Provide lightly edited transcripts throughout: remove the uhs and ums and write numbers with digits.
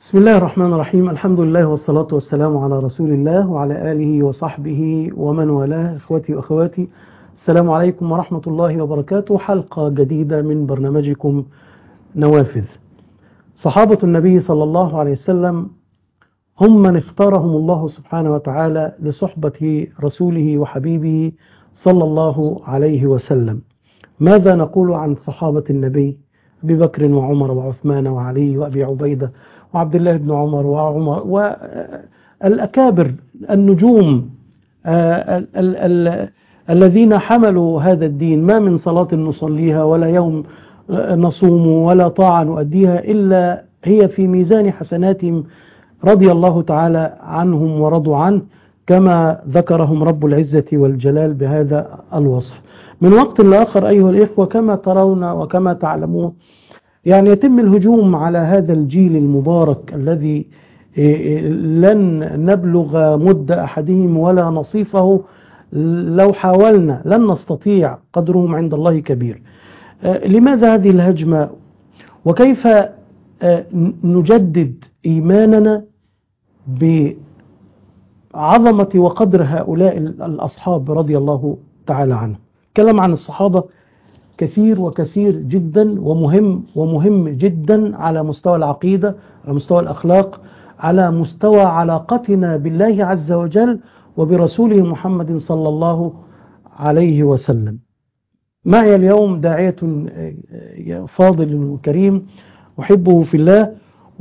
بسم الله الرحمن الرحيم. الحمد لله والصلاة والسلام على رسول الله وعلى آله وصحبه ومن والاه. إخوتي وأخواتي، السلام عليكم ورحمة الله وبركاته. حلقة جديدة من برنامجكم نوافذ. صحابة النبي صلى الله عليه وسلم هم من اختارهم الله سبحانه وتعالى لصحبة رسوله وحبيبه صلى الله عليه وسلم. ماذا نقول عن صحابة النبي؟ أبي بكر وعمر وعثمان وعلي وأبي عبيدة وعبد الله بن عمر وعمر والأكابر النجوم الذين حملوا هذا الدين. ما من صلاة نصليها ولا يوم نصوم ولا طاعة نؤديها إلا هي في ميزان حسناتهم رضي الله تعالى عنهم ورضوا عنه، كما ذكرهم رب العزة والجلال بهذا الوصف. من وقت لآخر أيها الإخوة، كما ترون وكما تعلمون، يتم الهجوم على هذا الجيل المبارك الذي لن نبلغ مد أحدهم ولا نصيفه. لو حاولنا لن نستطيع، قدرهم عند الله كبير. لماذا هذه الهجمة؟ وكيف نجدد إيماننا بعظمة وقدر هؤلاء الأصحاب رضي الله تعالى عنهم؟ كلام عن الصحابة كثير وكثير جدا ومهم جدا على مستوى العقيدة، على مستوى الأخلاق، على مستوى علاقتنا بالله عز وجل وبرسوله محمد صلى الله عليه وسلم. معي اليوم داعية فاضل وكريم أحبه في الله،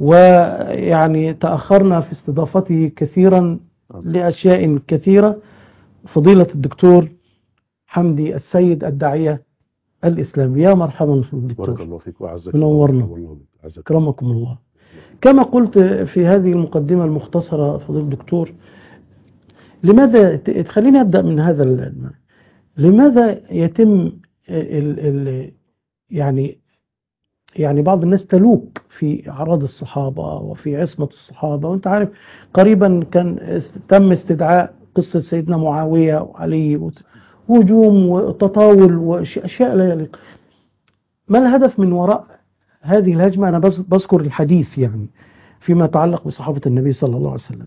تأخرنا في استضافته كثيرا لأشياء كثيرة. فضيلة الدكتور حمدي السيد، الداعية الإسلامي. يا مرحبا في الدكتور. بارك الله فيك وأعزك. منورنا. أكرمكم الله. كما قلت في هذه المقدمة المختصرة فضيلة الدكتور، لماذا خليني أبدأ من هذا لماذا يتم بعض الناس تلوك في أعراض الصحابة وفي عصمة الصحابة؟ وأنت عارف قريبا تم استدعاء قصة سيدنا معاوية وعلي، هجوم وتطاول وأشياء لا يليق. ما الهدف من وراء هذه الهجمة؟ أنا بذكر الحديث فيما يتعلق بصحابة النبي صلى الله عليه وسلم.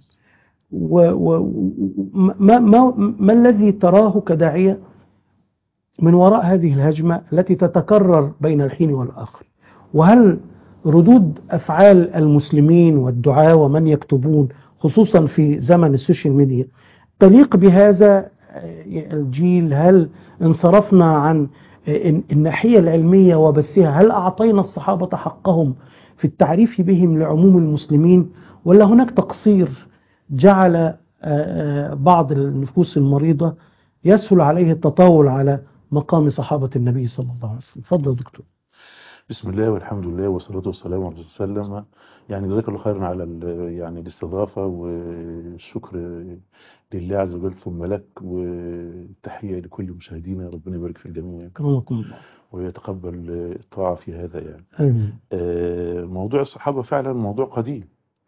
ما الذي تراه كداعية من وراء هذه الهجمة التي تتكرر بين الحين والآخر؟ وهل ردود أفعال المسلمين والدعاة ومن يكتبون خصوصا في زمن السوشيال ميديا تليق بهذا الجيل؟ هل انصرفنا عن الناحية العلمية وبثها؟ هل أعطينا الصحابة حقهم في التعريف بهم لعموم المسلمين؟ ولا هناك تقصير جعل بعض النفوس المريضة يسهل عليه التطاول على مقام صحابة النبي صلى الله عليه وسلم؟ تفضل دكتور. بسم الله والحمد لله والصلاة والسلام على رسول الله وسلم. جزاك الله خيرا على الاستضافة، والشكر لله عز وجل ثم لك، والتحية لكل مشاهدينا. ربنا يبارك في الجميع كرمكم الله ويتقبل الطاعة في هذا. آمين. موضوع الصحابة فعلا موضوع قديم،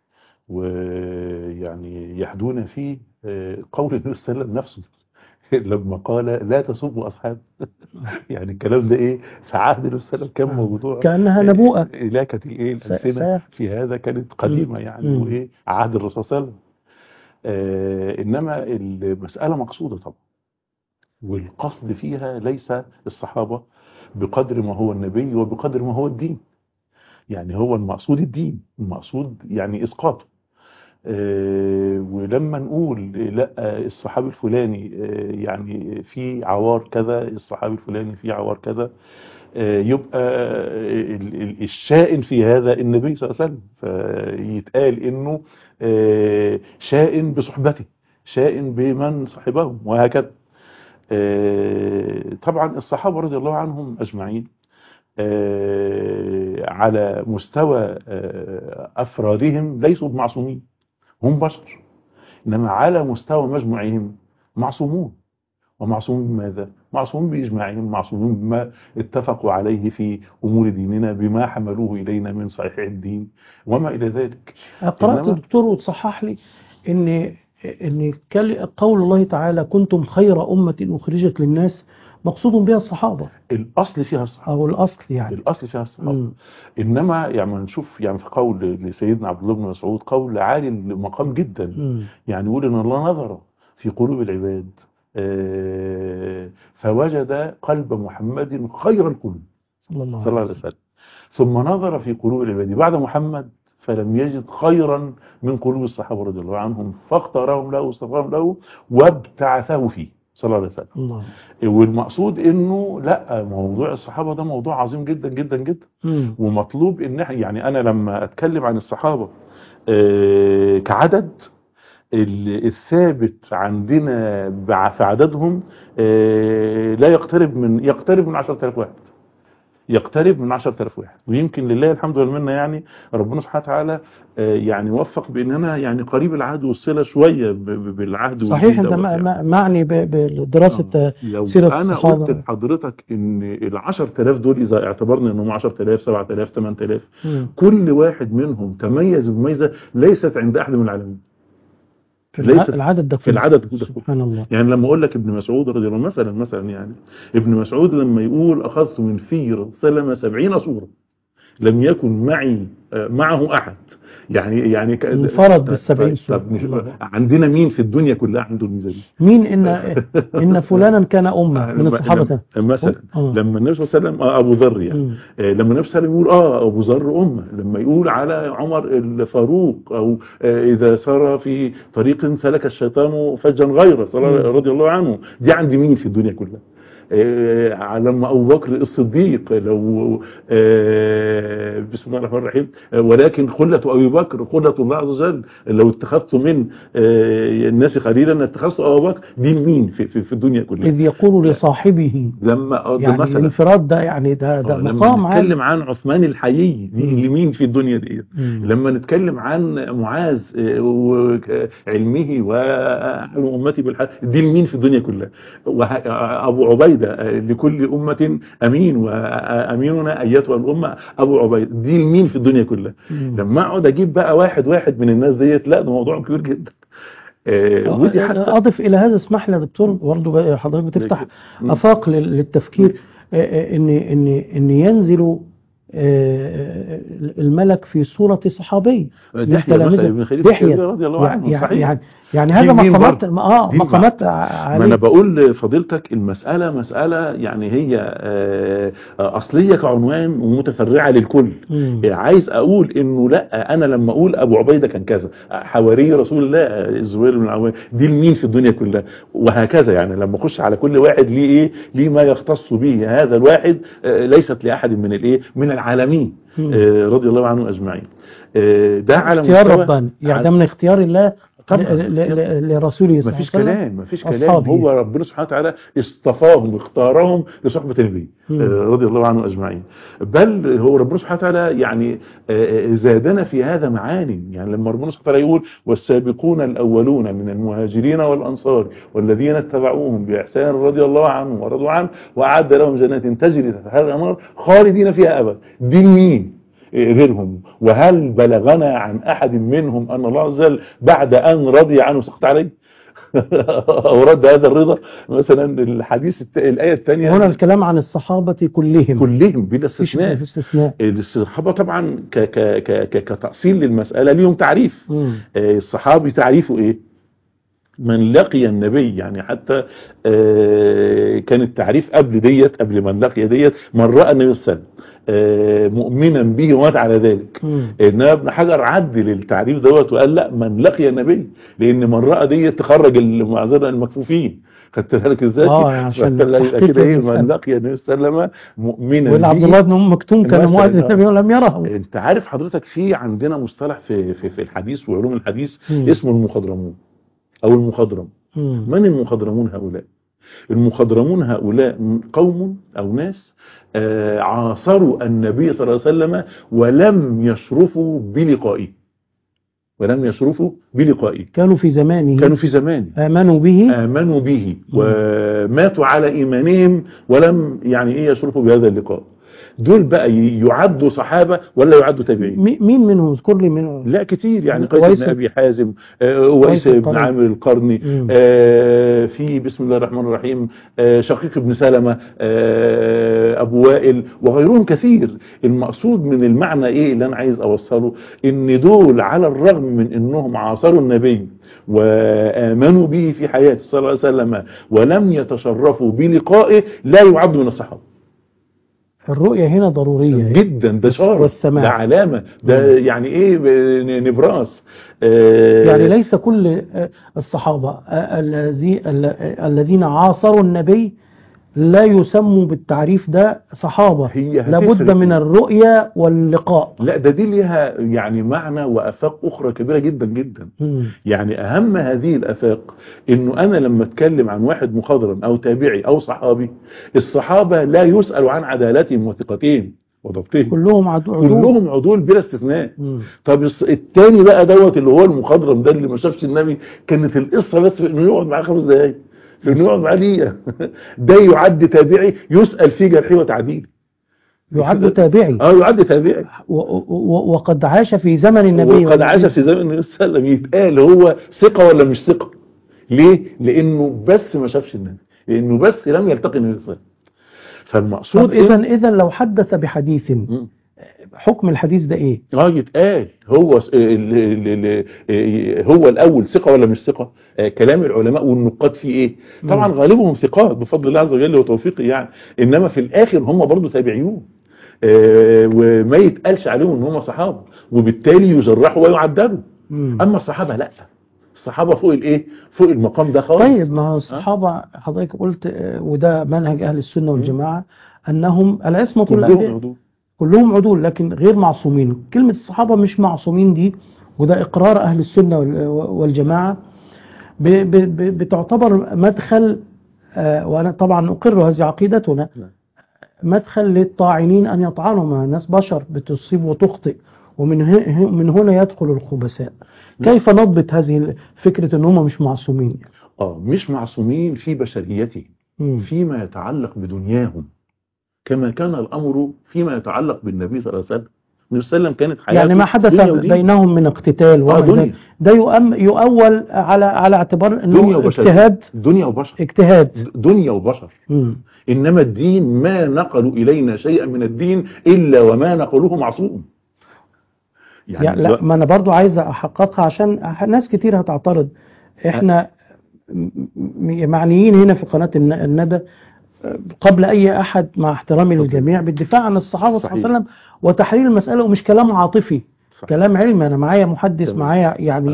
يحدون فيه قول النبي صلى الله عليه وسلم نفسه لما قال لا تسبوا أصحاب. الكلام ده في عهد النبي صلى الله عليه وسلم كان موضوع كأنها نبوءة. إلاكة الألسنة في هذا كانت قديمة عهد الرسول صلى الله عليه وسلم. إنما المسألة مقصودة طبعا، والقصد فيها ليس الصحابة بقدر ما هو النبي وبقدر ما هو الدين. هو المقصود الدين، المقصود إسقاطه. ولما نقول لا الصحابي الفلاني في عوار كذا، الصحابي الفلاني في عوار كذا، يبقى الشائن في هذا النبي صلى الله عليه وسلم، فيتقال انه شائن بصحبته، شائن بمن صحبهم، وهكذا. طبعا الصحابة رضي الله عنهم اجمعين على مستوى افرادهم ليسوا معصومين، هم بشر، إنما على مستوى مجموعهم معصومون. ومعصومون بماذا؟ معصومون بإجماعهم، معصومون بما اتفقوا عليه في أمور ديننا، بما حملوه إلينا من صحيح الدين وما إلى ذلك. قرأت الدكتور وتصحح لي إن قول الله تعالى كنتم خير أمة أخرجت للناس، مقصود بها الصحابة، الأصل فيها الصحابة، أو الأصل يعني الأصل فيها الصحابة. إنما يعني نشوف يعني في قول لسيدنا عبد الله بن مسعود قول عالي المقام جدا، يعني يقول إن الله نظر في قلوب العباد فوجد قلب محمد خير القلوب صلى الله عليه وسلم، ثم نظر في قلوب العباد بعد محمد فلم يجد خيرا من قلوب الصحابة رضي الله عنهم، فاختارهم له واصطفاهم له وابتعثه فيه صلى الله عليه وسلم. الله. والمقصود انه لا، موضوع الصحابة ده موضوع عظيم جدا جدا جدا، ومطلوب ان يعني انا لما اتكلم عن الصحابة كعدد، الثابت عندنا في عددهم لا يقترب من 10,000 واحد، يقترب من 10,000 واحد. ويمكن لله الحمد والمنه يعني ربنا سبحانه وتعالى يعني وفق باننا يعني قريب العهد والصله شويه بالعهد. صحيح، انت معني بدراسه سيره الصحابه. انا قلت لحضرتك ان ال10,000 دول اذا اعتبرنا انهم 10,000 7,000 8,000 كل واحد منهم تميز بميزه ليست عند احد من العالمين. العدد ده في العدد ده سبحان الله. يعني لما اقول لك ابن مسعود رضي الله مثلا يعني ابن مسعود لما يقول اخذت من في سلمة 70 صورة لم يكن معه احد، يعني انفرد بال70 صورة. عندنا مين في الدنيا كلها عنده الميزه دي؟ مين ان فلانا كان امه من الصحابه مثلا لما النبي صلى الله عليه وسلم ابو ذر يعني لما النبي صلى الله عليه وسلم يقول ابو ذر امه، لما يقول على عمر الفاروق او اذا سار في طريق سلك الشيطان فجا غيره رضي الله عنه، دي عند مين في الدنيا كلها؟ لما أبو بكر الصديق لو بسم الله الرحمن الرحيم ولكن خلة أبي بكر خلة الله عز وجل، لو اتخذت من الناس قليلا اتخذت أبو بكر، دي مين في الدنيا كلها؟ إذ يقول لصاحبه لما يعني مثلا الانفراد ده يعني ده مقام لما نتكلم عن عثمان الحيي دي لمين في الدنيا دي؟ لما نتكلم عن معاذ وعلمه وأهل أمتي بالحق، دي لمين في الدنيا كلها؟ أبو عبيدة لكل أمة أمين وأميننا أيتها الأمة أبو عبيدة، دي لمين في الدنيا كلها؟ لما أقعد أجيب بقى واحد من الناس ديت، لا ده موضوع كبير جدا. ودي حتى أضف إلى هذا، اسمح لي يا دكتور برضه حضرتك بتفتح آفاق للتفكير، إن ينزل الملك في صورة صحابي دحية رضي الله عنه، صحيح. يعني هذا مقامات ما انا بقول لفضيلتك المسألة يعني هي اصلية كعنوان ومتفرعة للكل. عايز اقول انه لا، انا لما اقول ابو عبيدة كان كذا، حواري رسول الله الزبير بن العوام، دي لمين في الدنيا كلها؟ وهكذا يعني لما اخش على كل واحد ليه ما يختص به هذا الواحد، ليست لاحد من العالمين رضي الله عنه اجمعين. ده على اختيار رباني يعني، ده من اختيار الله لرسوله صلى الله عليه وسلم. مفيش كلام. هو ربنا سبحانه وتعالى اصطفاهم واختارهم لصحبة النبي رضي الله عنه اجمعين. بل هو ربنا سبحانه وتعالى يعني زادنا في هذا معاني، يعني لما ربنا سبحانه وتعالى يقول والسابقون الاولون من المهاجرين والانصار والذين اتبعوهم باحسان رضي الله عنهم ورضوا عنه واعد لهم جنات تجري تحتها الانهار خالدين فيها ابدا، دي مين غيرهم؟ وهل بلغنا عن احد منهم ان الله عز وجل بعد ان رضي عنه سقط عليه او رد هذا الرضا؟ مثلا الحديث الايه الثانيه هنا الكلام عن الصحابه كلهم بلا استثناء. الصحابه طبعا كتأصيل للمساله ليهم تعريف. الصحابي تعريفه ايه؟ من لقي النبي، يعني حتى كان التعريف قبل من لقي ديت من رأى النبي صلى الله عليه وسلم مؤمنا به ومات على ذلك. انما ابن حجر عدل التعريف دوت وقال لا، من لقي النبي، لان من رأى ديت تخرج المعذره المكفوفين. خدت بالك ازاي؟ عشان كده ايه من لقي النبي صلى الله عليه وسلم مؤمنا به. عبد الله بن ام مكتوم كان مؤذن النبي ولم يره. انت عارف حضرتك في عندنا مصطلح في الحديث وعلوم الحديث اسمه المخضرمون او المخضرم. من المخضرمون هؤلاء؟ المخضرمون هؤلاء قوم او ناس عاصروا النبي صلى الله عليه وسلم ولم يشرفوا بلقائه. كانوا في زمانه آمنوا به وماتوا على إيمانهم ولم يعني يشرفوا بهذا اللقاء. دول بقى يعدوا صحابة ولا يعدوا تابعين؟ مين منهم؟ اذكر لي منهم. لا كتير يعني، قيس بن أبي حازم، ويس بن عامر القرني، في بسم الله الرحمن الرحيم شقيق بن سلمة، أبو وائل وغيرهم كثير. المقصود من المعنى ايه اللي انا عايز اوصله؟ ان دول على الرغم من انهم عاصروا النبي وآمنوا به في حياته صلى الله عليه وسلم ولم يتشرفوا بلقائه، لا يعد من الصحابة. الرؤية هنا ضرورية جدا، ده شرف، ده علامة، ده يعني ايه، نبراس. يعني ليس كل الصحابة الذين عاصروا النبي لا يسموا بالتعريف ده صحابة، لابد من الرؤية واللقاء. لا ده دي ليها يعني معنى وآفاق أخرى كبيرة جدا جدا. يعني أهم هذه الآفاق إنه أنا لما أتكلم عن واحد مخضرم أو تابعي أو صحابي، الصحابة لا يسأل عن عدالتهم وثقتهم وضبطهم، كلهم عدول، كلهم عدول بلا استثناء. طب التاني بقى دوت اللي هو المخضرم ده اللي ما شافش النبي، كانت القصة بس إنه يقعد معاه 5 دقايق، إنه يقعد معاه دقيقة، ده يعد تابعي يسأل في جرحه وتعديله. يعد تابعي، يعد تابعي، وقد عاش في زمن النبي، وقد عاش في زمن النبي صلى الله عليه وسلم. يتقال هو ثقة ولا مش ثقة؟ ليه؟ لأنه بس ما شافش النبي، لأنه بس لم يلتقي النبي صلى الله عليه وسلم. فالمقصود إذا لو حدث بحديث، حكم الحديث ده ايه؟ يتقال هو الاول ثقه ولا مش ثقه؟ كلام العلماء والنقاد فيه ايه؟ طبعا غالبهم ثقات بفضل الله عز وجل وتوفيقه يعني، انما في الاخر هم برضو تابعيون، وما يتقالش عليهم ان هم صحابه، وبالتالي يجرحوا ويعدلوا. اما الصحابه لا، الصحابه فوق الايه؟ فوق المقام ده خالص. طيب ما هو الصحابه حضرتك قلت، وده منهج اهل السنه والجماعه، انهم العصمه كلهم عدول لكن غير معصومين. كلمة الصحابة مش معصومين دي، وده إقرار أهل السنة والجماعة، بتعتبر مدخل، وأنا طبعا أقر هذه عقيدتنا، مدخل للطاعنين أن يطعنوا، مع ناس بشر بتصيب وتخطئ، ومن هنا يدخل الخبثاء. كيف نضبط هذه فكرة أن هم مش معصومين؟ مش معصومين في بشريتهم، فيما يتعلق بدنياهم، كما كان الأمر فيما يتعلق بالنبي صلى الله عليه وسلم. النبي صلى الله عليه وسلم كانت حياته يعني ما حدث بينهم من اقتتال ده يؤول على اعتبار انه اجتهاد، دنيا وبشر، اجتهاد دنيا وبشر. إنما الدين ما نقلوا إلينا شيئا من الدين إلا وما نقلوه معصوم. يعني لا، ما أنا برضو عايز أحققها عشان ناس كتير هتعترض. إحنا معنيين هنا في قناة الندى قبل أي أحد مع احترامي للجميع بالدفاع عن الصحابة صلى الله عليه وسلم وتحرير المسألة، ومش كلام عاطفي، كلام علمي. أنا معايا محدث، معايا يعني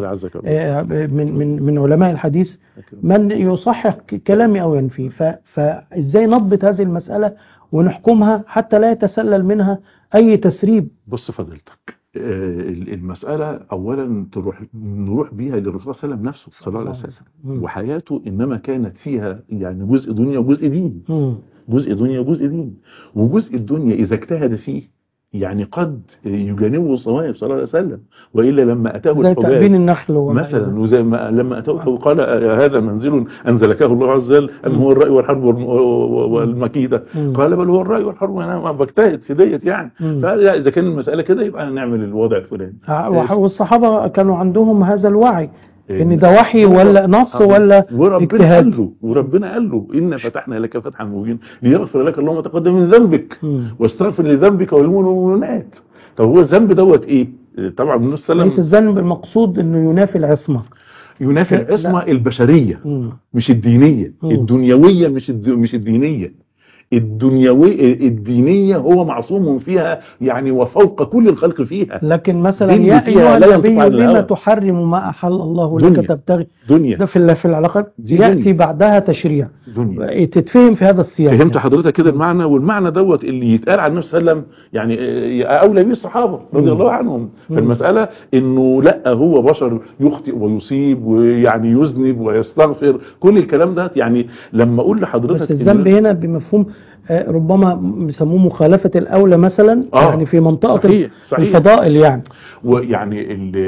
من علماء الحديث من يصحح كلامي أو ينفيه. فإزاي نضبط هذه المسألة ونحكمها حتى لا يتسلل منها أي تسريب؟ بص فضيلتك، المسألة أولا نروح بيها للرسول صلى الله عليه وسلم نفسه صلى الله عليه وسلم، وحياته إنما كانت فيها يعني جزء دنيا وجزء دين، جزء دنيا وجزء دين. وجزء الدنيا إذا اجتهد فيه يعني قد يجانبه الصوائب صلى الله عليه وسلم، وإلا لما أتاه الحباب النخل مثلا، وزي ما لما أتاه قال هذا منزل أنزلكه الله عز وجل أم هو الرأي والحرب والمكيدة؟ قال بل هو الرأي والحرب، أنا ما بجتهد في ديت يعني. فإذا كان المسألة كده يبقى نعمل الوضع الفلاني. والصحابة كانوا عندهم هذا الوعي ان ده وحي ولا نص ولا اجتهاد. وربنا قال له إن فتحنا لك فتحا مبينا ليغفر لك الله ما تقدم من ذنبك واستغفر لذنبك والمؤمنات. طب هو الذنب دوت ايه؟ طبعا النبي صلى الله عليه وسلم ليس الذنب المقصود انه ينافي العصمة، ينافي العصمة البشرية مش الدينية، الدنيوية مش الدينية. الدينية هو معصوم فيها يعني وفوق كل الخلق فيها. لكن مثلا يا أيها النبي لما تحرم ما أحل الله لك تبتغي دنيا ده في العلاقات يأتي دنيا. بعدها تشريع دنيا. تتفهم في هذا السياق؟ فهمت حضرتك كده المعنى. والمعنى دوت اللي يتقال عن النبي صلى الله عليه وسلم يعني أولى به الصحابة رضي الله عنهم في المسألة، إنه لا هو بشر يخطئ ويصيب ويعني يذنب ويستغفر، كل الكلام ده. يعني لما أقول لحضرتك بس الذنب هنا بمفهوم ربما يسموه مخالفة الأولى مثلا، يعني في منطقة صحيح. الفضائل يعني، ويعني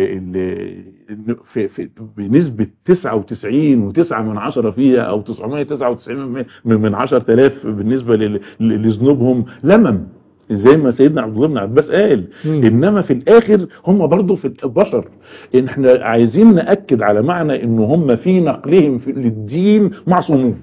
بنسبة 99.9 فيها أو 999 من 10,000 بالنسبة لذنوبهم لمم زي ما سيدنا عبد الله بن عباس قال. انما في الاخر هم برضو في البشر، ان احنا عايزين نأكد على معنى ان هم في نقلهم للدين معصومون،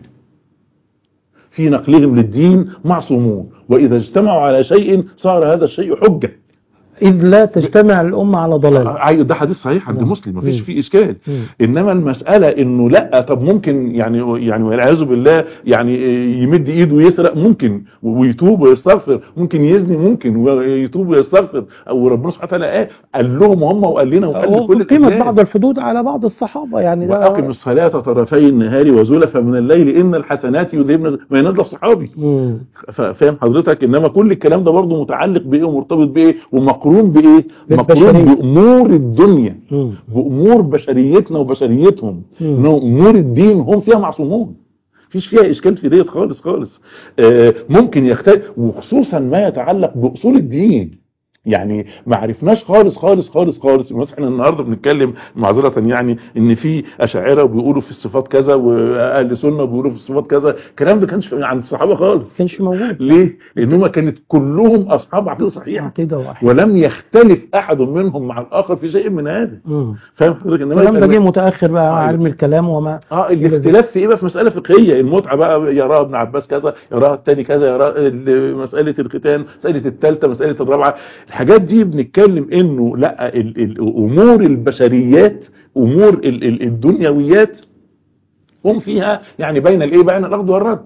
في نقلهم للدين معصومون، واذا اجتمعوا على شيء صار هذا الشيء حجة، إذ لا تجتمع الأمة على ضلال. ده حديث صحيح عند مسلم، مفيش فيه إشكال. إنما المسألة إنه لا، طب ممكن يعني والعياذ بالله يعني يمد إيده ويسرق ممكن ويتوب ويستغفر، ممكن يزني ممكن ويتوب ويستغفر، أو ربنا سبحانه وتعالى قال لهم هم وقال لنا وقال لكل قيمة بعض الحدود على بعض الصحابة يعني. وأقم الصلاة طرفي النهار وزلفا من الليل إن الحسنات يذهبن ما ينزل الصحابي. فاهم حضرتك؟ إنما كل الكلام ده برضه متعلق بإيه ومرتبط بإيه ومقرون بإيه؟ مقرون بأمور الدنيا، بأمور بشريتنا وبشريتهم، إنه أمور الدين هم فيها معصومون، مفيش فيها إشكال في ديت خالص خالص. ممكن يختلف، وخصوصا ما يتعلق بأصول الدين، يعني ما عرفناش خالص خالص خالص خالص. مثلا احنا النهارده بنتكلم معذره يعني ان في اشاعره بيقولوا في الصفات كذا، واهل سنه بيقولوا في الصفات كذا، الكلام ده كانش عند الصحابه خالص، كانش موجود. ليه؟ لانهم كانت كلهم اصحاب عقيده صحيحه، ولم يختلف احد منهم مع الاخر في شيء من هذا. فاهم حضرتك؟ انما الكلام ده جه متاخر بقى علم الكلام وما الاختلاف في ايه بقى؟ في مساله فقهيه، المتعه بقى يراها ابن عباس كذا، يراها الثاني كذا، يراها مساله الختان، مساله الثالثه، مساله الرابعه. الحاجات دي بنتكلم انه لا، امور البشريات، امور الدنيويات هم فيها يعني بين الايه، بين الاخذ والرد،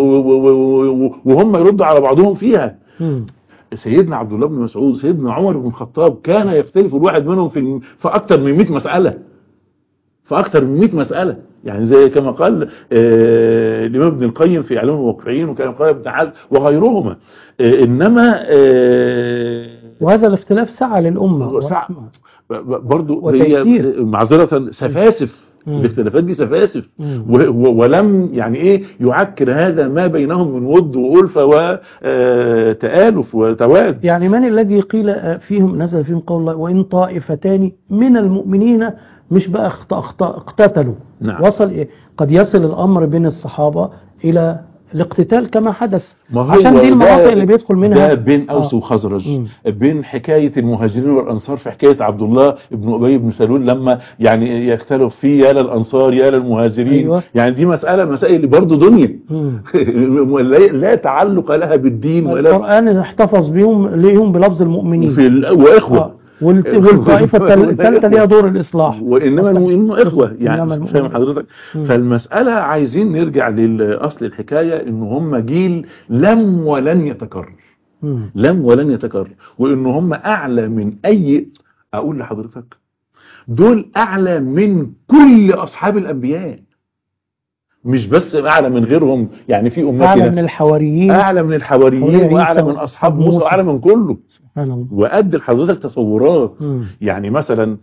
وهم يردوا على بعضهم فيها. سيدنا عبد الله بن مسعود، سيدنا عمر بن الخطاب، كان يختلف الواحد منهم في اكثر من 100 مساله، في اكثر من 100 مساله، يعني زي كما قال الامام ابن القيم في اعلام الموقعين، وكما قال ابن حزم وغيرهما. انما وهذا الاختلاف سعى للأمة، سعى برضو هي معذرة سفاسف، الاختلافات دي سفاسف، ولم يعني ايه يعكر هذا ما بينهم من ود وألفة وتآلف وتواد. يعني من الذي قيل فيهم نزل فيهم قول الله وإن طائفتان من المؤمنين، مش بقى اقتتلوا. نعم. وصل إيه؟ قد يصل الأمر بين الصحابة إلى الاقتتال كما حدث، عشان دي المناطق اللي بيدخل منها. ده بين أوس وخزرج، بين حكاية المهاجرين والأنصار، في حكاية عبد الله ابن أبي بن سلول لما يعني يختلف فيه يا للأنصار يا للمهاجرين. أيوة. يعني دي مسائل برضه دنيا لا تعلق لها بالدين، ولا القرآن احتفظ بهم ليهم بلفظ المؤمنين وإخوة. والطائفة الثالثة ليها دور الإصلاح، وإنما المؤمنون إخوة، يعني فاهم حضرتك؟ فالمسألة عايزين نرجع للأصل الحكاية، إن هم جيل لم ولن يتكرر، لم ولن يتكرر، وإن هم أعلى من أي، أقول لحضرتك دول أعلى من كل أصحاب الأنبياء، مش بس أعلى من غيرهم، يعني في أمتنا أعلى من الحواريين، أعلى من الحواريين، وأعلى من أصحاب موسى، وأعلى من كله. وقد لحضرتك تصورات. يعني مثلا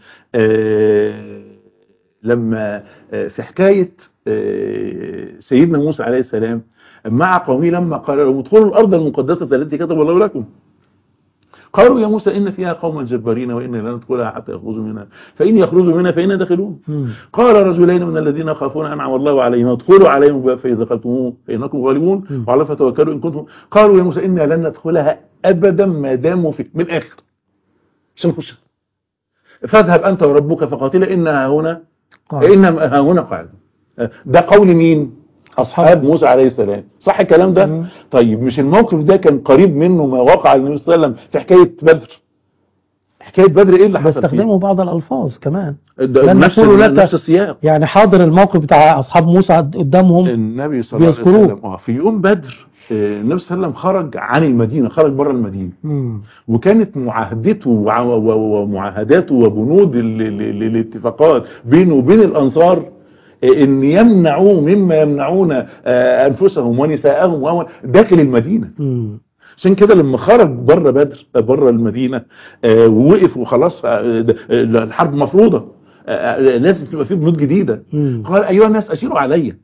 لما في حكاية سيدنا موسى عليه السلام مع قومه، لما قال لهم ادخلوا الأرض المقدسة التي كتب الله لكم، قالوا يا موسى إن فيها قوما جبارين وإنا لا ندخلها حتى يخرجوا منها فإن يخرجوا منها فإنا داخلون. قال رجلين من الذين يخافون أنعم الله عليهم ادخلوا عليهم باب فإذا دخلتموه فإنكم غالبون وعلى فتوكلوا إن كنتم. قالوا يا موسى إنا لن ندخلها أبدا ما داموا فيه، من الآخر عشان نخش، فاذهب أنت وربك فقاتلا إنها هنا قاعد. ده قول مين؟ أصحاب موسى عليه السلام، صح الكلام ده؟ طيب مش الموقف ده كان قريب منه ما وقع للنبي صلى الله عليه وسلم في حكاية بدر؟ حكاية بدر ايه اللي حصل فيه؟ بيستخدموا بعض الألفاز كمان، نفس السياق، يعني حاضر الموقف بتاع أصحاب موسى قدامهم النبي صلى الله عليه وسلم. في يوم بدر النبي صلى الله عليه وسلم خرج عن المدينة، خرج بره المدينة، وكانت معاهدته ومعاهداته وبنود الاتفاقات بينه وبين الأنصار ان يمنعوا مما يمنعون انفسهم ونساءهم داخل المدينة. عشان كده لما خرج بره بدر، بره المدينة، ووقف وخلاص الحرب مفروضة، لازم تبقى فيه بنود جديدة. قال ايها الناس اشيروا عليا،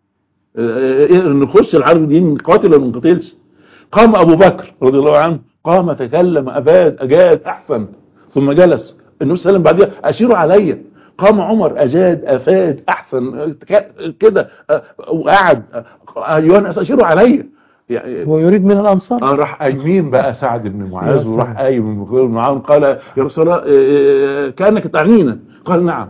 نخش الحرب دي نقاتل ولا ما نقاتلش. قام ابو بكر رضي الله عنه، قام تكلم اباد اجاد احسن، ثم جلس. النبي صلى الله عليه وسلم بعديها اشيروا عليا. قام عمر أجاد أفاد أحسن كده وقعد. أيها الناس أشيروا عليا. يعني هو يريد من الأنصار. راح قايمين بقى سعد بن معاذ وراح قايم معاهم قال يا رسول الله كأنك تعنينا. قال نعم.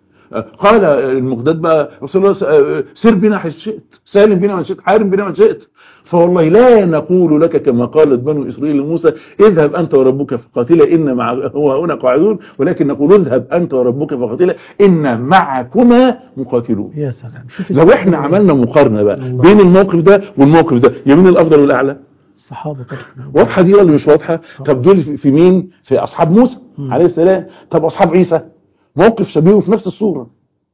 قال المقداد بقى رسول الله سر بنا حيث شئت، سالم بنا من شئت، حارم بنا من شئت، فوالله لا نقول لك كما قالت بنو إسرائيل لموسى اذهب أنت وربك فقاتلا إن هو هنا قاعدون، ولكن نقول اذهب أنت وربك فقاتلا إن معكما مقاتلون. يا سلام. لو احنا عملنا مقارنة بقى بين الموقف ده والموقف ده، يمين الأفضل والأعلى؟ الصحابة طبعا. واضحة دي ولا مش واضحة؟ طب دول في مين؟ في أصحاب موسى عليه السلام. طب أصحاب عيسى موقف شبيه في نفس الصورة.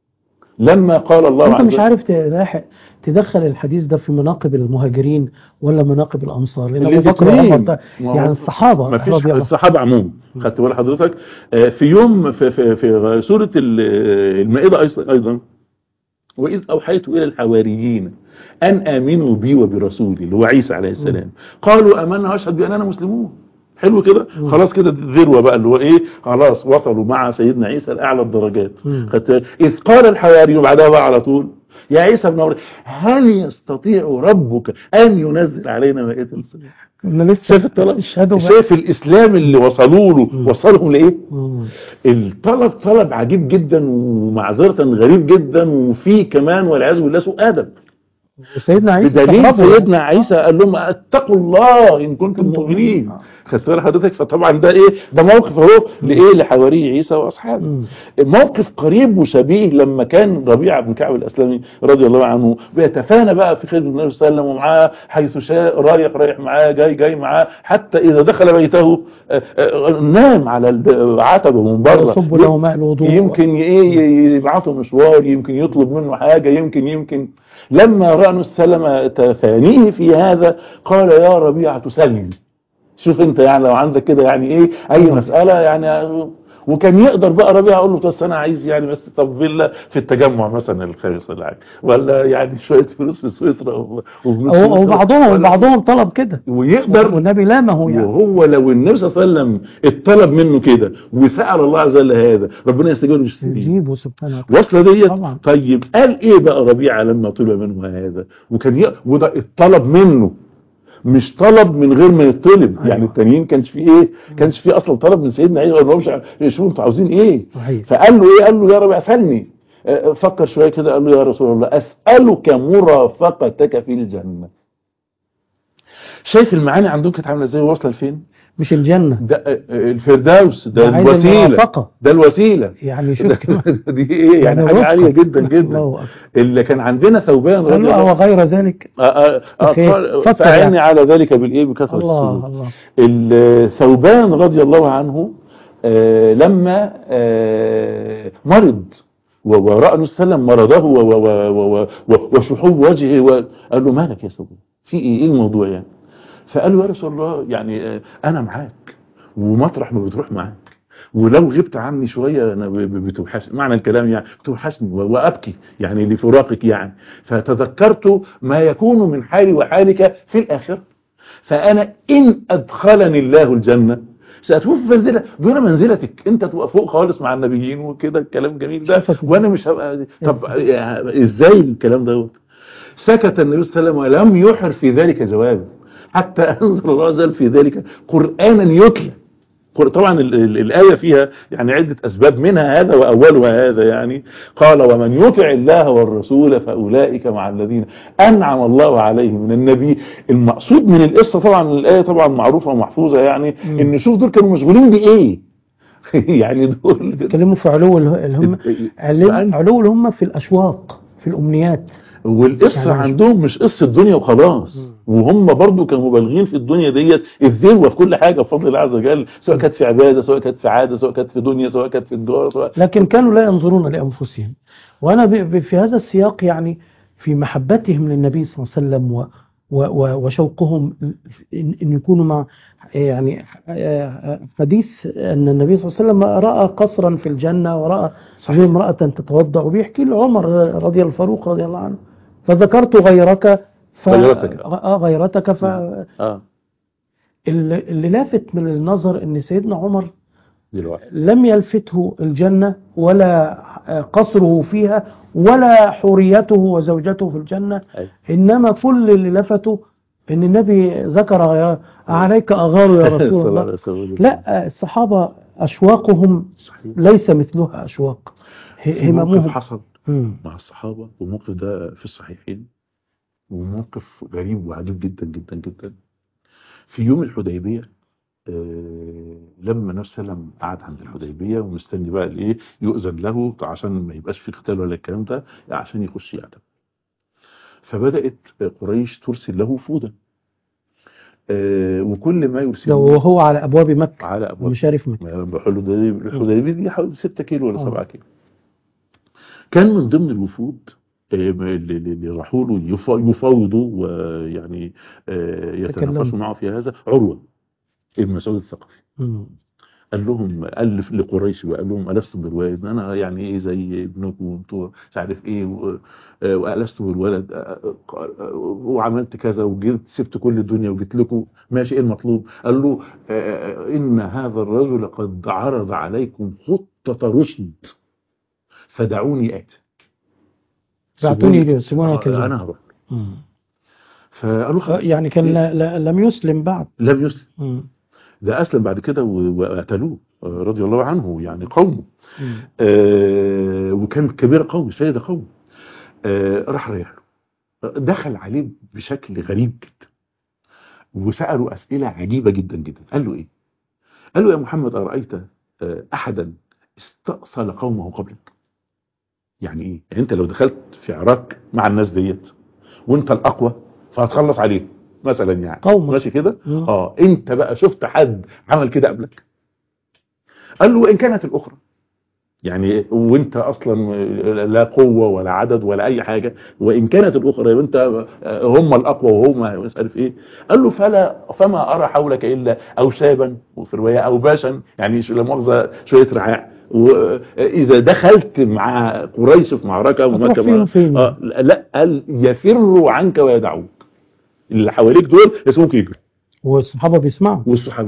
لما قال الله انت مش عارف تدخل الحديث ده في مناقب المهاجرين ولا مناقب الأنصار، لأن أبو بكر وعمر يعني الصحابة، ما فيش الصحابة عموم. خدت بال حضرتك؟ في يوم في سورة المائدة أيضا وإذ أوحيت إلى الحواريين أن آمنوا بي وبرسولي اللي هو عيسى عليه السلام قالوا آمنا واشهد بأننا مسلمون. حلو كده، خلاص كده الذروه بقى اللي هو ايه، خلاص وصلوا مع سيدنا عيسى لاعلى الدرجات. اذ قال الحواري بعدها بقى على طول يا عيسى ابن مريم هل يستطيع ربك ان ينزل علينا مائده؟ شايف الطلب، شايف الاسلام اللي وصلوا له وصلهم لايه؟ الطلب طلب عجيب جدا ومعذره غريب جدا، وفي كمان والعياذ بالله سوء ادب. سيدنا عيسى بدليل سيدنا عيسى قال لهم اتقوا الله ان كنتم مؤمنين. خدت بالك حضرتك؟ فطبعا ده ايه، ده موقف اهو لايه، لحواري عيسى واصحابه. موقف قريب وشبيه لما كان ربيعه بن كعب الاسلمي رضي الله عنه بيتفانى بقى في خدمه النبي صلى الله عليه وسلم، ومعاه حيث شاء، رايح معاه، جاي معاه، حتى اذا دخل بيته نام على العتبه من بره يصب له ماء الوضوء، يمكن ايه يبعته مشوار، يمكن يطلب منه حاجه، يمكن لما رأى السلمة تفانيه في هذا قال يا ربيعة سلم. شوف انت يعني لو عندك كده يعني ايه اي مسألة يعني، وكان يقدر بقى ربيعة اقول له بس انا عايز يعني بس طب فيلا في التجمع مثلا الخامس ولا يعني شوية فلوس في سويسرا وبعضهم طلب كده ويقدر، والنبي لامه يعني. وهو لو النبي صلى الله عليه وسلم اتطلب منه كده وسأل الله عز وجل هذا ربنا يستجيب له مش يجيبه سبحانه وتعالى. واصله ديت. طيب قال ايه بقى ربيعة لما طلب منه هذا وكان وده اتطلب منه، مش طلب من غير ما يطلب. أيوة. يعني التانيين كانش فيه ايه، كانش فيه اصلا طلب من سيدنا عيسى ولا مش شوفوا انتوا عاوزين ايه. صحيح. فقال له ايه، قال له يا رب اسالني. فكر شويه كده، قال له يا رسول الله اسالك مرافقتك في الجنه. شايف المعاني عندهم كانت عامله ازاي، واصله لفين؟ مش الجنه ده الفردوس، ده الوسيله، ده الوسيله يعني. شوف كمان دي ايه يعني حاجه عاليه جدا جدا. اللي كان عندنا ثوبان رضي الله عنه وغير ذلك فاعني على ذلك بالايه، بكثره السجود. الثوبان رضي الله عنه لما مرض وراى النبي صلى الله عليه وسلم مرضه وشحوب وجهه وقال له مالك يا ثوبان، في ايه الموضوع يعني؟ فقال له يا رسول الله يعني انا معاك ومطرح ما بتروح معاك، ولو غبت عني شوية انا بتوحشني، معنى الكلام يعني بتوحشني وابكي يعني لفراقك يعني. فتذكرت ما يكون من حالي وحالك في الاخرة، فانا ان ادخلني الله الجنة سأتوفى منزلة دون منزلتك، انت تبقى فوق خالص مع النبيين وكده الكلام جميل ده، وانا مش هبقى. طب ازاي الكلام دوت؟ سكت النبي صلى الله عليه وسلم ولم يحر في ذلك جواب، حتى أنزل الله عز وجل في ذلك قرآنا يتلى. طبعا الآية فيها يعني عدة أسباب، منها هذا وأولها هذا يعني. قال ومن يطع الله والرسول فأولئك مع الذين أنعم الله عليهم من النبي. المقصود من القصة طبعا الآية طبعا معروفة ومحفوظة يعني، إن شوف دول كانوا مشغولين بإيه يعني دول بيتكلموا في علو اللي هم في الأشواق، في الأمنيات. والقصة يعني عندهم مش قصة دنيا وخلاص، وهم برضو كانوا مبالغين في الدنيا ديت الذروة في كل حاجة بفضل الله عز وجل، سواء كانت في عبادة، سواء كانت في عادة، سواء كانت في دنيا، سواء كانت في الدار، لكن كانوا لا ينظرون لأنفسهم. وأنا في هذا السياق يعني في محبتهم للنبي صلى الله عليه وسلم وشوقهم إن يكونوا مع يعني حديث أن النبي صلى الله عليه وسلم رأى قصرا في الجنة ورأى امرأة تتوضأ، وبيحكي لعمر رضي الفاروق رضي الله عنه فذكرت غيرتك اللي لافت من النظر ان سيدنا عمر لم يلفته الجنة ولا قصره فيها ولا حريته وزوجته في الجنة، إنما كل اللي لفته ان النبي ذكر عليك اغار يا رسول الله. لا، الصحابة اشواقهم ليس مثلها اشواق هممهم. موقف حصل مع الصحابة، والموقف ده في الصحيحين، وموقف غريب وعجيب جدا جدا جدا. في يوم الحديبية لما النبي صلى الله عليه وسلم قعد عند الحديبية ومستني بقى الايه يؤذن له عشان ما يبقاش في قتال ولا الكلام ده، عشان يخش يعتمر. فبدأت قريش ترسل له وفودا، وكل ما يرسله وهو على ابواب مكة، على ابواب مشارف مكة. الحديبية دي حوالي 6 كيلو ولا 7 كيلو. كان من ضمن الوفود اللي راحوا له يفاوضوا ويعني يتناقشوا معه في هذا عروة ابن مسعود الثقفي. قال لهم، ألف لقريش وقال لهم ألستم بالوالد، أنا يعني إيه زي ابنكم وانتوا مش عارف إيه، وألستم بالولد وعملت كذا وجيت سبت كل الدنيا وجيت لكم، ماشي إيه المطلوب؟ قال له إن هذا الرجل قد عرض عليكم خطة رشد فدعوني آتي. بعتوني سيبوني أكلم. أنا هروح. فقالوا يعني كان لم يسلم بعد. لم يسلم. ده أسلم بعد كده وقتلوه رضي الله عنه، يعني قومه. وكان كبير قوم، سيد قوم. راح رايح له، دخل عليه بشكل غريب جدا وسأله أسئلة عجيبة جدا جدا. قال له إيه؟ قال له يا محمد، أرأيت أحدا استأصل قومه قبلك؟ يعني إيه؟ يعني أنت لو دخلت في عراك مع الناس ديت وأنت الأقوى فهتخلص عليه مثلا، يعني قومك ماشي كده. انت بقى شفت حد عمل كده قبلك؟ قال له وان كانت الاخرى، يعني وانت اصلا لا قوه ولا عدد ولا اي حاجه، وان كانت الاخرى وانت هم الاقوى وهم مش عارف ايه. قال له فما ارى حولك الا اوشابا، وفي روايه اوباشا، يعني لا مؤاخذه شويه رعاع. واذا دخلت مع قريش في معركه ومكه لا، قال يفروا عنك ويدعوك، اللي حواليك دول اسمهم يجروا، والصحابه بيسمعوا.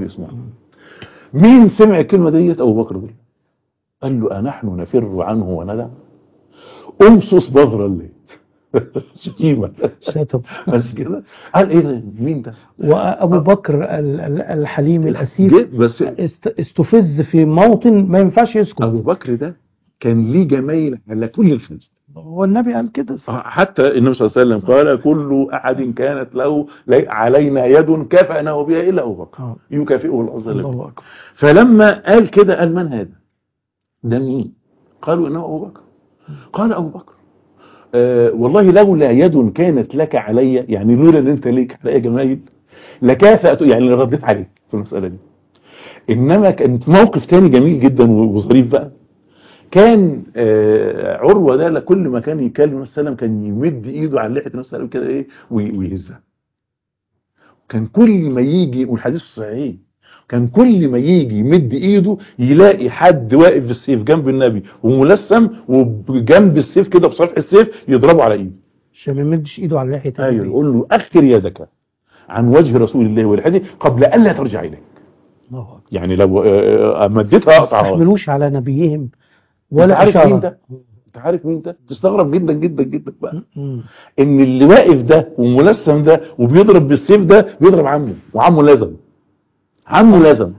مين سمع الكلمه ديت؟ ابو بكر. دي قال له أنحن نفر عنه وندع؟ أمصص بغر الليل. شتيمة بس كده. قال ايه ده؟ مين ده؟ وابو بكر الحليم الاسيف بس استفز في موطن ما ينفعش يسكت. ابو بكر ده كان ليه جمايل على كل الخلق، والنبي قال كده. حتى النبي صلى الله عليه وسلم قال كل احد كانت له علينا يد كافأناه بها الا ابو بكر يكافئه الافضل. فلما قال كده قال من هذا؟ ده مين؟ قالوا انه ابو بكر. قال ابو بكر والله لولا يد كانت لك علي، يعني لولا ان انت ليك علي جمايل لكافأت، يعني رديت عليك في المسألة دي. انما كانت موقف تاني جميل جدا وظريف بقى. كان عروة ده لكل ما كان يكلم النبي صلى الله عليه وسلم كان يمد ايده على لحية النبي صلى الله عليه وسلم كده ايه ويهزها. كان كل ما يجي، والحديث في الصحيحين، كان كل ما يجي يمد ايده يلاقي حد واقف بالسيف جنب النبي وملثم وجنب السيف كده بصفح السيف يضربه على ايده عشان ما يمدش ايده على لحية النبي. ايوه، يقول له اخر يدك عن وجه رسول الله ولحيته قبل الا ترجع اليك. يعني لو مدتها اقطعها. ما يحملوش على نبيهم ولا عارف مين ده. انت عارف مين ده؟ تستغرب جدا جدا جدا بقى ان اللي واقف ده وملثم ده وبيضرب بالسيف ده بيضرب عمه، وعمه لازم بيضرب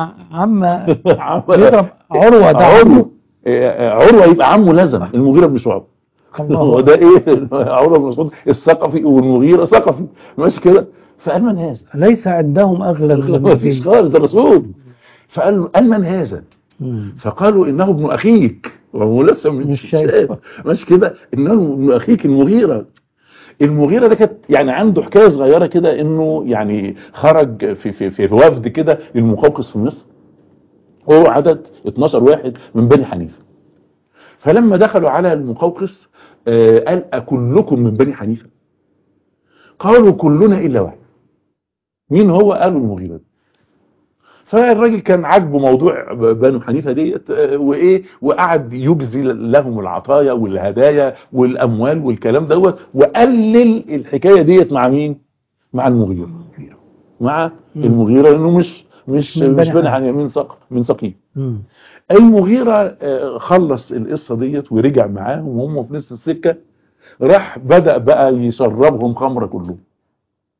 عروة ده عروة يبقى عمه لازم المغيرة بن شعبة. هو ده ايه؟ عروة بن مسعود الثقفي والمغيرة ثقفي، ماشي كده. فقال من هذا؟ ليس عندهم اغلى من ما فيش خالص، ده رسول. فقال من هذا؟ فقالوا انه ابن اخيك، وهو لسه مش شايف، ماشي كده، انه ابن اخيك المغيرة. المغيرة ده كانت يعني عنده حكاية صغيرة كده، انه يعني خرج في وفد كده للمقوقس في مصر، هو عدد 12 واحد من بني حنيفة. فلما دخلوا على المقوقس قال أكلكم من بني حنيفة؟ قالوا كلنا إلا واحد. مين هو؟ قالوا المغيرة. فالراجل كان عاجبه موضوع بنو حنيفة ديت وايه، وقعد يجزي لهم العطايا والهدايا والاموال والكلام دوت، وقلل الحكايه ديت مع مين؟ مع المغيرة. مع المغيرة لانه مش بني حنيفة، من ثقيف. المغيرة خلص القصه ديت ورجع معاهم وهم في نص السكه، راح بدأ بقى يشربهم خمره كلهم،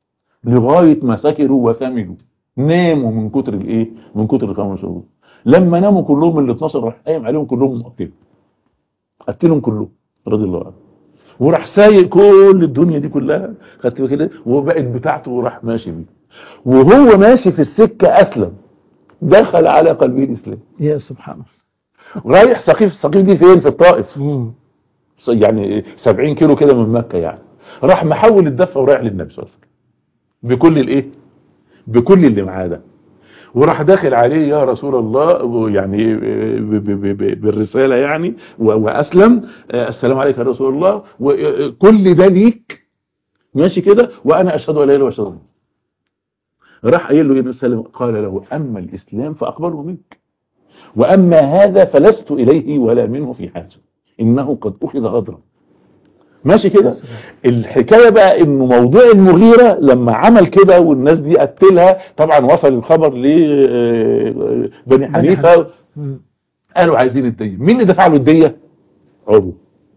لغاية ما سكروا وثملوا، ناموا من كتر الايه، من كتر اللي كانوا يشربوه. لما ناموا كلهم ال 12 راح قايم عليهم كلهم قتلهم كلهم رضي الله عنه، وراح سايق كل الدنيا دي كلها، خدت كده، وبقت بتاعته وراح ماشي بيه. وهو ماشي في السكة أسلم، دخل على قلبه الإسلام. يا سبحان الله. رايح سقيف، السقيف دي فين؟ في الطائف، يعني 70 كيلو كده من مكة يعني. راح محول الدفة ورايح للنبي صلى الله عليه وسلم بكل الايه، بكل اللي معاه ده، وراح داخل عليه يا رسول الله، يعني بالرسالة يعني، وأسلم، السلام عليك يا رسول الله، وكل ده ليك ماشي كده، وأنا أشهد أن لا إله إلا الله. راح قايل له النبي، قال له أما الإسلام فأقبله منك، وأما هذا فلست إليه ولا منه في حاجة، إنه قد أخذ غدرا. ماشي كده. الحكاية بقى إنه موضوع المغيرة لما عمل كده والناس دي قتلها، طبعا وصل الخبر لبني حنيفة، قالوا عايزين الدية. مين اللي دفع له الدية؟ عروة.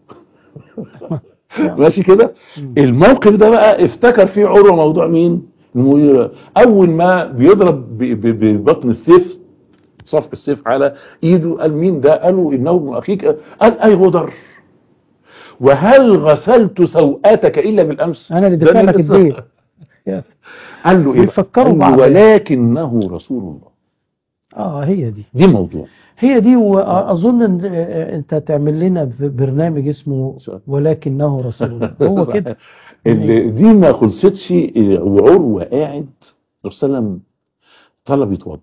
ماشي كده. الموقف ده بقى افتكر فيه عروة موضوع مين؟ المغيرة. أول ما بيضرب ببطن السيف، صف السيف على ايده، قال مين ده؟ قالوا انه ابن اخيك. قال اي غدر، وهل غسلت سوءاتك الا بالامس؟ انا اللي دفع لك الدين. قال له ايه؟ بيفكروا بعض، ولكنه رسول الله. هي دي هي دي. واظن ان انت تعمل لنا برنامج اسمه ولكنه رسول الله. هو كده. دي ما خلصتش، وعروة قاعد وسلم طلب يتوضا،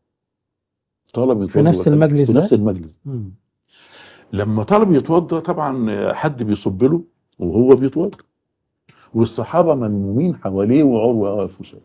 في نفس المجلس، في نفس المجلس. لما طلب يتوضا، طبعا حد بيصب له وهو بيتوضا، والصحابه منمومين حواليه، وعروه واقف وشايف.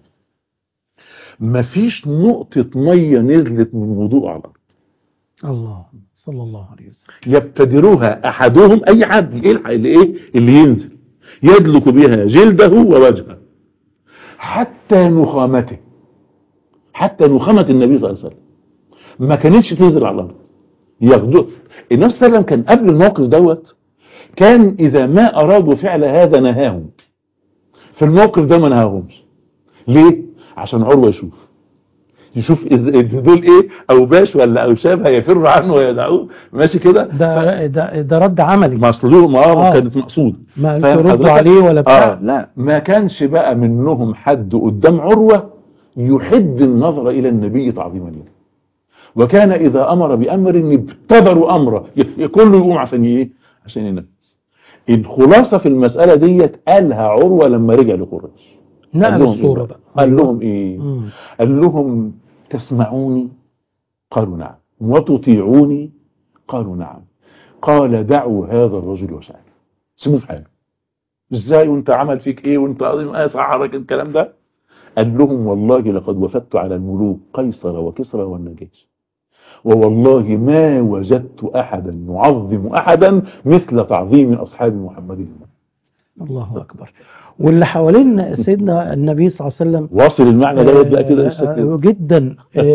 مفيش نقطه ميه نزلت من وضوء على الارض. الله صلى الله عليه وسلم. يبتدرها احدهم، اي حد يلحق اللي ينزل، يدلك بها جلده ووجهه حتى نخامته، حتى نخامه النبي صلى الله عليه وسلم ما كانتش تنزل على الارض، ياخدوه. النبي صلى الله عليه وسلم كان قبل الموقف دوت، كان اذا ما ارادوا فعل هذا نهاهم. في الموقف ده ما نهاهمش. ليه؟ عشان عروه يشوف دول ايه، اوباش ولا اوشاب هيفروا عنه ويدعوه، ماشي كده. ده رد عملي، مقصودهم كانت مقصود، ما يردوا عليه ولا بتاع. لا، ما كانش بقى منهم حد قدام عروه يحد النظر الى النبي تعظيما له، وكان اذا امر بامر ابتدروا امره، كله يقوم عشان ينفذ. الخلاصه في المساله ديت قالها عروه لما رجع لقريش، نقل الصوره بقى. قال لهم ايه؟ قال لهم تسمعوني؟ قالوا نعم. وتطيعوني؟ قالوا نعم. قال دعوا هذا الرجل وشأنه، سيبوه في حاله. ازاي وانت عمل فيك ايه وانت عظيم سعرك الكلام ده؟ قال لهم والله لقد وفدت على الملوك قيصر وكسرى والنجاشي، ووالله ما وجدت احدا يعظم احدا مثل تعظيم اصحاب محمد. الله اكبر. واللي حوالين سيدنا النبي صلى الله عليه وسلم واصل المعنى ده يبقى كده جدا.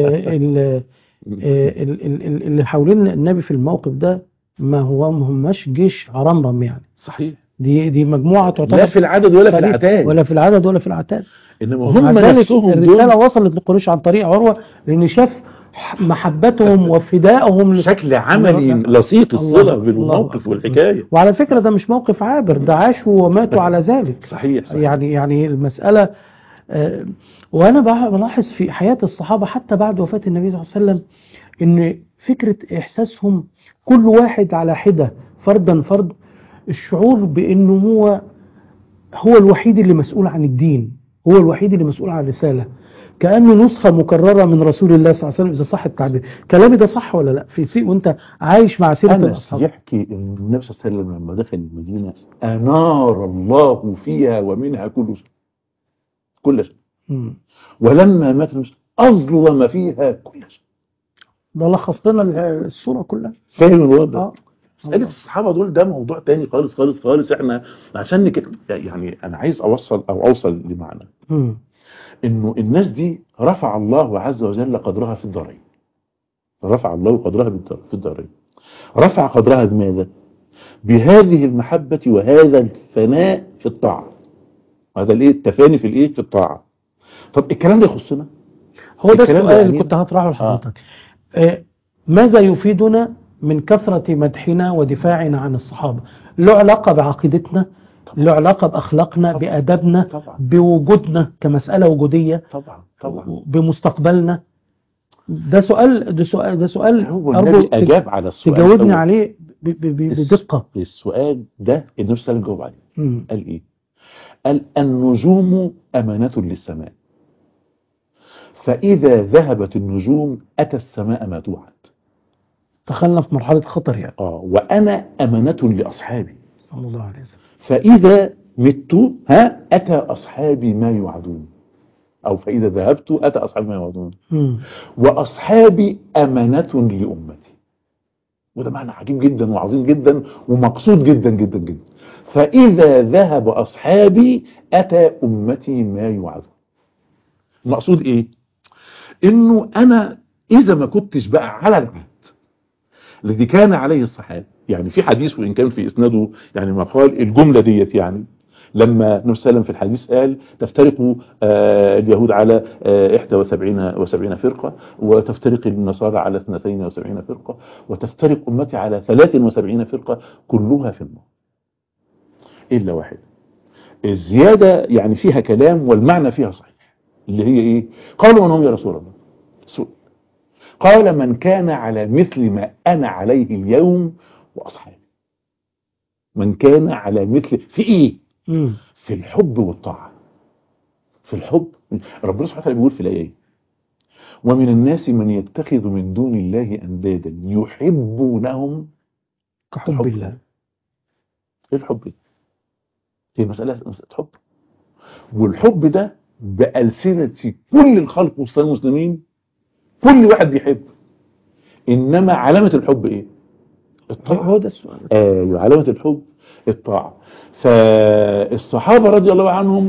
اللي حوالين النبي في الموقف ده ما هماش جيش عرمرم يعني. صحيح. دي مجموعه تعتبر لا في العدد ولا في العتاد، ولا في العتاد. انما هم نفسهم الرساله وصلت لقريش عن طريق عروه، لان شاف محبتهم وفدائهم بشكل عملي لصيق الصله بالموقف والحكايه. وعلى فكره ده مش موقف عابر، ده عاشوا وماتوا على ذلك. صحيح. يعني المساله. وانا بلاحظ في حياه الصحابه حتى بعد وفاه النبي صلى الله عليه وسلم، ان فكره احساسهم كل واحد على حده، فردا فرد، الشعور بانه هو الوحيد اللي مسؤول عن الدين، هو الوحيد اللي مسؤول عن الرساله، كأنه نسخة مكررة من رسول الله صلى الله عليه وسلم، إذا صح التعبير. كلامي ده صح ولا لا؟ وانت عايش مع سيرة الأصحاب. يحكي إن النبي صلى الله عليه وسلم لما دخل المدينة أنار الله فيها ومنها كل شيء. ولما مات أظلم فيها كل شيء. ده لخص لنا الصورة كلها. فاهم الوضع؟ مسألة الصحابة دول ده موضوع تاني خالص خالص خالص. احنا عشان كده يعني أنا عايز أوصل لمعنى انه الناس دي رفع الله عز وجل قدرها في الدارين. رفع الله قدرها في الدارين. رفع قدرها بماذا؟ بهذه المحبة وهذا الفناء في الطاعة. هذا التفاني في في الطاعة. طب الكلام ده يخصنا؟ هو ده السؤال اللي كنت هطرحه لحضرتك. ماذا يفيدنا من كثرة مدحنا ودفاعنا عن الصحابة؟ له علاقة بعقيدتنا، له علاقة بأخلاقنا، بأدبنا، بوجودنا كمسألة وجودية، طبعا بمستقبلنا. ده سؤال هو النبي أجاب على السؤال، تجاوبني عليه بدقة. السؤال ده النبي صلى الله عليه وسلم جاوب عليه. قال إيه؟ قال النجوم أمانة للسماء، فإذا ذهبت النجوم أتى السماء ما توعد. دخلنا في مرحلة خطر يعني. وأنا أمانة لأصحابي صلى الله عليه وسلم، فإذا مت أتى أصحابي ما يوعدون، أو فإذا ذهبت أتى أصحابي ما يوعدون. وأصحابي أمانة لأمتي. وده معنى عجيب جدا وعظيم جدا ومقصود جدا جدا جدا. فإذا ذهب أصحابي أتى أمتي ما يوعدون. المقصود إيه؟ إنه أنا إذا ما كنتش بقى على العهد الذي كان عليه الصحابة، يعني في حديث وإن كان في إسناده يعني ما قال الجملة ديت، يعني لما النبي صلى الله عليه وسلم في الحديث قال تفترق اليهود على 71 فرقة، وتفترق النصارى على 72 فرقة، وتفترق أمتي على 73 فرقة كلها في النار إلا واحد. الزيادة يعني فيها كلام والمعنى فيها صحيح، اللي هي إيه؟ قالوا من هم يا رسول الله؟ سؤال. قال من كان على مثل ما أنا عليه اليوم وأصحابي. من كان على مثل في إيه؟ في الحب والطاعة. في الحب. ربنا سبحانه وتعالى بيقول في الآية: ومن الناس من يتخذ من دون الله أندادا يحبونهم كحب الله. إيه الحب؟ هي مسألة حب، والحب ده بألسنة كل الخلق والمسلمين، كل واحد بيحب. إنما علامة الحب إيه؟ الطاعة. هو ده السؤال. أيوة، علامة الحب الطاعة. فالصحابة رضي الله عنهم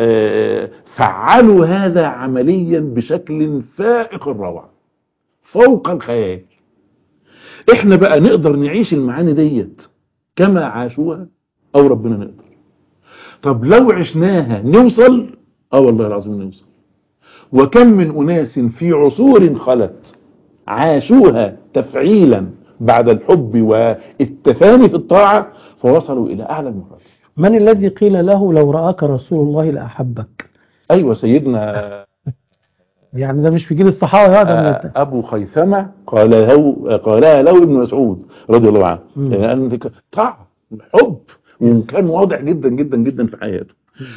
فعلوا هذا عمليا بشكل فائق الروعة فوق الخيال. احنا بقى نقدر نعيش المعاني ديت كما عاشوها او ربنا نقدر؟ طب لو عشناها نوصل؟ والله العظيم نوصل. وكم من اناس في عصور خلت عاشوها تفعيلا بعد الحب والتفاني في الطاعة فوصلوا إلى أعلى المراتب. من الذي قيل له لو رآك رسول الله لأحبك؟ أيوة سيدنا يعني ده مش في جيل الصحابة. أبو خيثمة قالها له ابن مسعود رضي الله عنه، لأن طاعة الحب كان واضح جدا جدا جدا في حياته.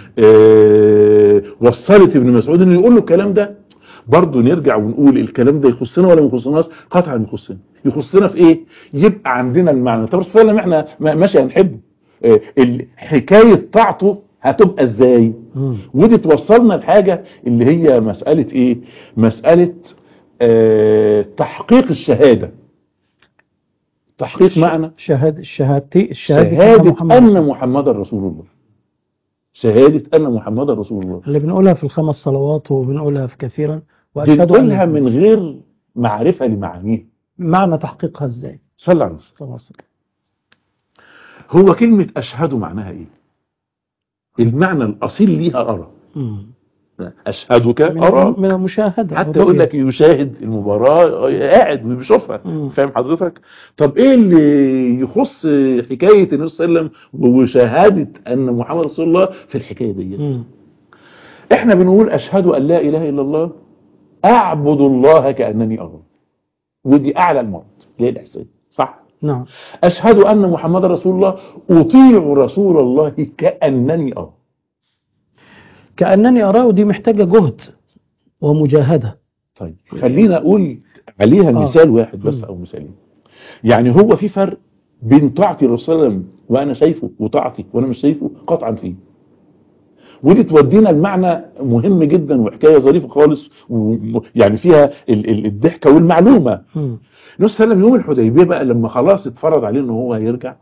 وصلت ابن مسعود انه يقول له الكلام ده. برضه نرجع ونقول الكلام ده يخصنا ولا ما يخصناش؟ قطعا يخصنا. يخصنا في ايه؟ يبقى عندنا المعنى. طب الرسول صلى الله عليه وسلم احنا ماشي هنحبه، حكايه طاعته هتبقى ازاي؟ ودي توصلنا لحاجه اللي هي مساله ايه؟ مساله تحقيق الشهاده. تحقيق معنى شهاده ان محمدا رسول الله. شهادة أن محمد رسول الله اللي بنقولها في الخمس صلوات وبنقولها في كثيرا، بنقولها من غير معرفة لمعانيها. معنى تحقيقها ازاي؟ صلى الله عليه وسلم. هو كلمة أشهد معناها إيه؟ المعنى الأصيل ليها أرى. أشهدك أرى من المشاهدة. حتى يقول لك يشاهد المباراة قاعد وبيشوفها. فاهم حضرتك؟ طب إيه اللي يخص حكاية النبي صلى الله عليه وسلم وشهادة أن محمد رسول الله في الحكاية دي؟ إحنا بنقول أشهد أن لا إله إلا الله، أعبد الله كأنني أرى. ودي أعلى المرض اللي هي الإحسان، صح؟ نعم. أشهد أن محمد رسول الله، أطيع رسول الله كأنني أرى. كأنني أراه دي محتاجة جهد ومجاهدة. طيب خلينا أقول عليها مثال واحد بس أو مثالين. يعني هو في فرق بين طاعتي الرسول صلى الله عليه وسلم وأنا شايفه، وطاعتي وأنا مش شايفه، قطعا فيه. ودي تودينا المعنى مهم جدا وحكاية ظريفة خالص، يعني فيها الضحكة والمعلومة. النبي صلى الله عليه وسلم يوم الحديبية بقى لما خلاص اتفرض عليه إنه هو هيرجع،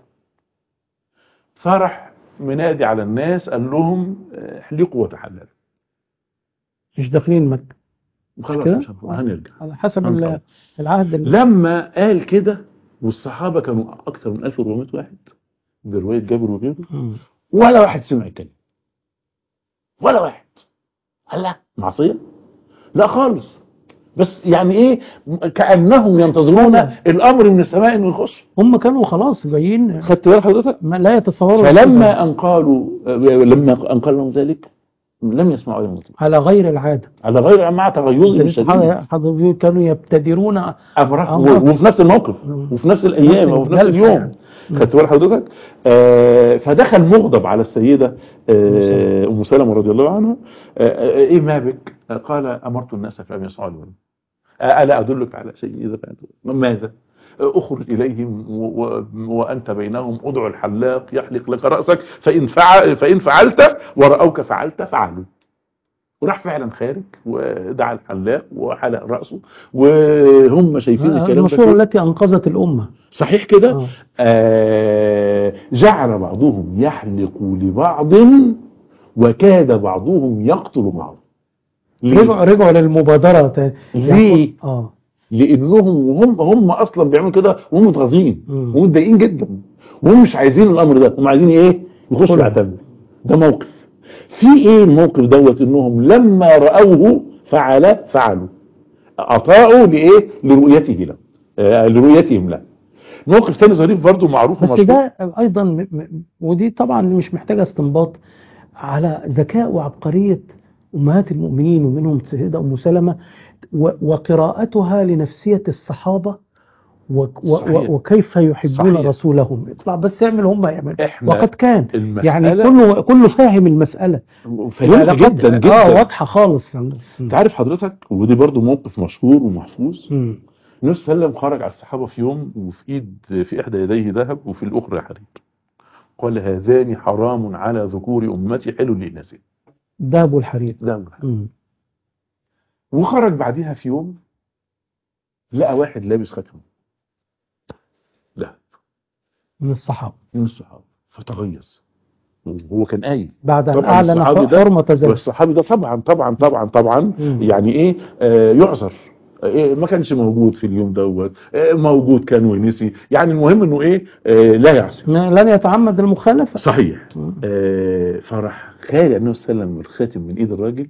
فرح منادي على الناس قال لهم احلقوا وتحللوا. مش داخلين مكة خلاص مش هنرجع على حسب العهد. لما قال كده والصحابة كانوا أكثر من 1400 واحد برواية جابر وغيره، ولا واحد سمع الكلام، ولا واحد. لا معصيه؟ لا خالص، بس يعني ايه، كانهم ينتظرون الامر من السماء انه يخش. هم كانوا خلاص جايين، خدت بال حضرتك؟ لا يتصوروا. فلما ان قالوا لهم ذلك لم يسمعوا لهم على غير العاده، على غير مع تغيظهم الشديد. كانوا يبتدرون وفي نفس الموقف وفي نفس الايام وفي نفس اليوم يعني. خدت بال حضرتك؟ فدخل مغضب على السيده ام سلمة رضي الله عنها. ايه ما بك؟ قال امرت الناس فلم يسمعوا لي. الا ادلك على شيء اذا فعلت؟ ماذا؟ اخرج اليهم وانت بينهم، ادعو الحلاق يحلق لك راسك، فان فعلت وراوك فعلت فعلوا. وراح فعلا خارج ودعا الحلاق وحلق راسه، وهم شايفين الكلام ده المشورة التي انقذت الامه. صحيح كده. جعل بعضهم يحلق لبعض وكاد بعضهم يقتل بعض. رجعوا للمبادره ليه؟ لانهم هم اصلا بيعملوا كده وهم متغاظين ومتضايقين جدا، وهم مش عايزين الامر ده، هم عايزين ايه؟ يخشوا يعتمدوا. ده موقف. في ايه الموقف دوت؟ انهم لما راوه فعلوا، اطاعوا لايه؟ لرؤيته له، لرؤيتهم له. موقف ثاني ظريف برضو معروف بس ده ايضا ودي طبعا مش محتاجه استنباط، على ذكاء وعبقريه امهات المؤمنين ومنهم السيده ام سلمة وقراءتها لنفسيه الصحابه وكيف يحبون رسولهم. اطلع بس اعمل هم يعمل، وقد كان يعني كله فاهم المساله، فاهمها جدا جدا، واضحه خالص. تعرف حضرتك، ودي برضو موقف مشهور ومحفوظ. النبي صلى الله عليه وسلم خرج على الصحابه في يوم، في احدى يديه ذهب وفي الاخرى حرير. قال هذان حرام على ذكور امتي حل لاناثها. ذهب والحرير. وخرج بعدها في يوم لقى واحد لابس خاتم ذهب من الصحابه فتغيظ. هو كان قايل بعد ان اعلن حرمه ذلك. والصحابي ده طبعا يعني ايه، يعذر. ما كانش موجود في اليوم دوت، موجود كان ونسي، يعني المهم انه ايه، لا يعصي، لن يتعمد المخالفه. صحيح. فرح خالع النبي صلى الله عليه وسلم الخاتم من ايد الراجل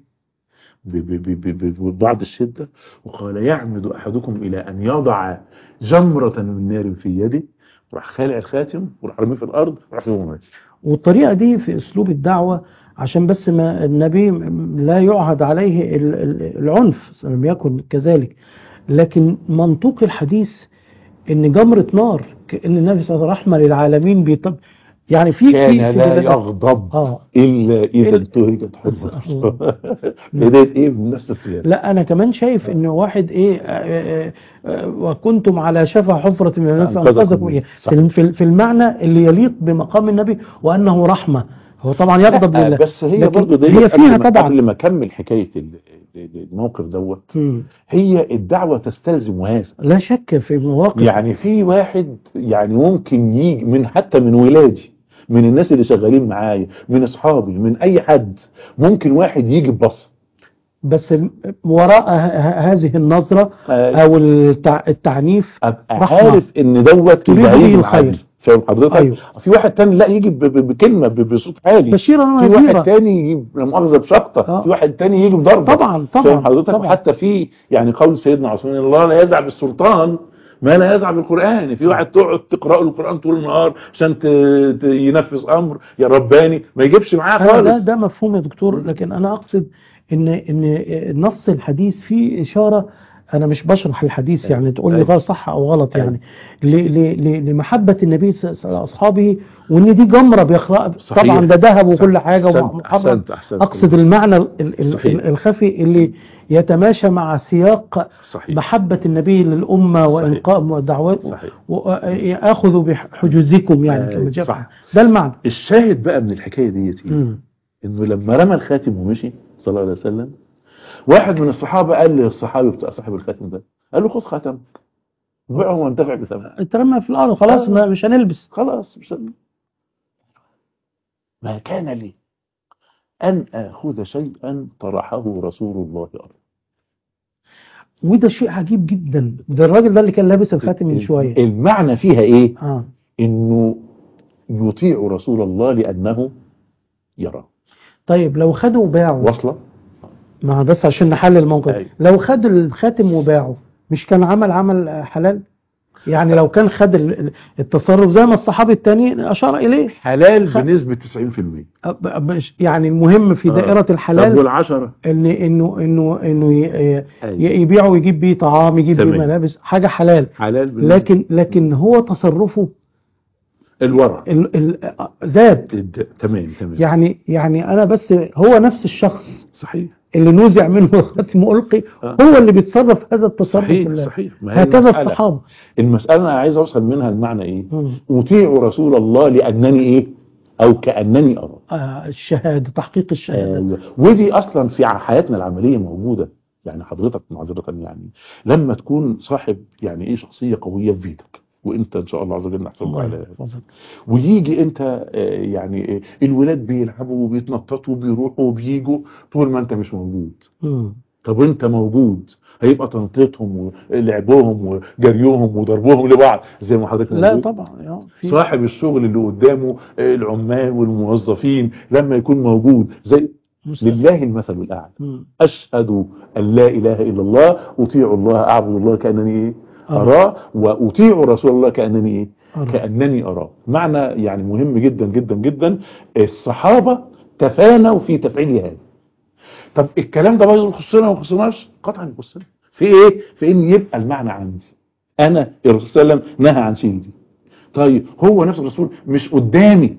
ببعض الشده، وقال يعمد احدكم الى ان يضع جمره من نار في يده، وراح خالع الخاتم وراح رميه في الارض وراح سيبه ماشي. والطريقه دي في اسلوب الدعوه، عشان بس ما النبي لا يعهد عليه العنف، لم يكن كذلك، لكن منطوق الحديث ان جمره نار، كأن النبي صلى الله عليه وسلم رحمه للعالمين يعني كان لا يغضب الا اذا انتهكت حرمته. بدايه ايه من نفس السياق. لا انا كمان شايف ان واحد ايه، وكنتم على شفا حفره من النار فانقذكم، في المعنى اللي يليق بمقام النبي وانه رحمه. هو طبعا يغضب لله، بس هي برضه هي فيها طبعا. قبل ما اكمل حكايه الموقف دوت، هي الدعوه تستلزم هذا لا شك في مواقف. يعني في واحد يعني ممكن يجي حتى من ولادي، من الناس اللي شغالين معايا، من اصحابي، من اي حد، ممكن واحد يجي ببص، بس وراء هذه النظره او التعنيف ابقى عارف ان دوت تريد به الخير. فاهم حضرتك؟ أيوه. في واحد تاني لا يجي بكلمه بصوت عالي، بشيرا في واحد تاني يجي مؤاخذه بشقطه، في واحد تاني يجي بضربه. طبعا فاهم حضرتك؟ وحتى في يعني قول سيدنا عثمان الله لا يزع بالسلطان ما لا يزع بالقران. في واحد تقعد تقرا له القران طول النهار عشان ينفذ امر يا رباني، ما يجيبش معاه خالص. ده مفهوم يا دكتور، لكن انا اقصد ان نص الحديث فيه اشاره. انا مش بشرح الحديث يعني تقول لي غلط صح او غلط، يعني لمحبه النبي لاصحابه، وان دي جمره بيخلق طبعا ده ذهب وكل حاجه ومحرم. اقصد المعنى الخفي اللي يتماشى مع سياق محبه النبي للامه وانقاء دعوته، وياخذ بحجوزكم يعني كما جاء. ده المعنى. الشاهد بقى من الحكايه ديت انه لما رمى الخاتم ومشي صلى الله عليه وسلم، واحد من الصحابه قال للصحابي بتاع صاحب الخاتم ده، قال له خذ خاتم وبيعه وانتفع بثمنه. اترمى في الارض خلاص، مش هنلبس خلاص. ما كان لي ان اخذ شيئا طرحه رسول الله ارض. وده شيء عجيب جدا. ده الراجل ده اللي كان لابس الخاتم من شويه، المعنى فيها ايه؟ انه يطيع رسول الله لانه يرى. طيب لو خدوا وباعوا وصله ما بس عشان نحلل الموقف، لو خد الخاتم وباعه مش كان عمل حلال؟ يعني لو كان خد التصرف زي ما الصحابي التاني أشار إليه حلال بنسبة 90%. يعني المهم في دائرة الحلال. طب والعشرة إنه يبيعه ويجيب بيه طعام، يجيب بيه ملابس، حاجة حلال. لكن هو تصرفه الورع زاد. تمام. يعني أنا بس هو نفس الشخص صحيح اللي نوزع منه الختم ألقي هو اللي بيتصرف هذا التصرف. صحيح. هكذا الصحابة. المسألة أنا عايز أوصل منها المعنى إيه؟ أطيع رسول الله لأنني إيه؟ أو كأنني أرى. الشهادة، تحقيق الشهادة. ودي أصلا في حياتنا العملية موجودة. يعني حضرتك معذرة يعني لما تكون صاحب يعني إيه شخصية قوية في بيتك، وانت ان شاء الله عز وجل نحسبك على ويجي انت يعني الولاد بيلعبوا وبيتنططوا وبيروحوا وبييجوا طول ما انت مش موجود. طب انت موجود هيبقى تنطيطهم ولعبهم وجريهم وضربهم لبعض زي ما حضرتك موجود؟ لا طبعا. صاحب الشغل اللي قدامه العمال والموظفين لما يكون موجود زي لله المثل الاعلى. اشهد ان لا اله الا الله، اطيع الله، اعبد الله كانني ايه؟ أراه، وأطيع رسول الله كأنني إيه؟ كأنني أراه. معنى يعني مهم جدا جدا جدا. الصحابة تفانوا في تفعيل هذا. طب الكلام ده برضه يخصنا وما يخصناش؟ قطعا يخصنا. في إيه؟ في إن يبقى المعنى عندي أنا الرسول صلى الله عليه وسلم نهى عن شيء دي. طيب هو نفس الرسول مش قدامي،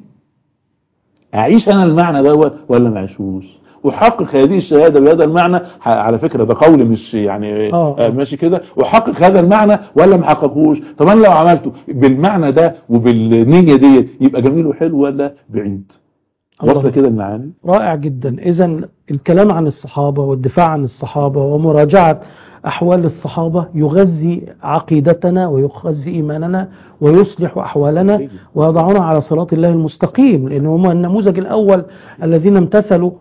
أعيش أنا المعنى دوت ولا ما أعيشوش؟ أحقق هذه الشهادة بهذا المعنى. على فكرة ده قول مش يعني ماشي كده. أحقق هذا المعنى ولا ما حققهوش؟ طب أنا لو عملته بالمعنى ده وبالنية دي يبقى جميل وحلو ولا بعيد؟ وصل كده المعاني؟ رائع جدا. إذن الكلام عن الصحابة والدفاع عن الصحابة ومراجعة أحوال الصحابة يغذي عقيدتنا ويغذي إيماننا ويصلح أحوالنا ويضعنا على صراط الله المستقيم، لأنه هم النموذج الأول الذين امتثلوا